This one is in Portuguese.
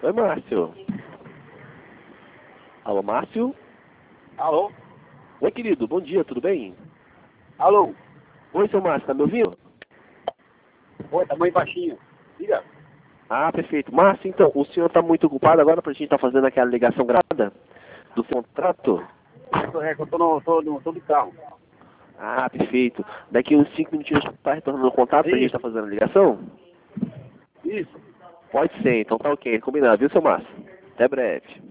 Oi, Márcio. Alô, Márcio? Alô? Oi, querido, bom dia, tudo bem? Alô? Oi, seu Márcio, tá me ouvindo? Oi, tá bem baixinho. Diga. Ah, perfeito. Márcio, então, o senhor está muito ocupado agora pra gente estar fazendo aquela ligação gravada do seu contrato? Que eu tô de carro. Ah, perfeito. Daqui uns 5 minutinhos está retornando o contato pra gente estar fazendo a ligação? Isso. Pode ser, então tá ok, combinado, viu, seu Márcio? Até breve.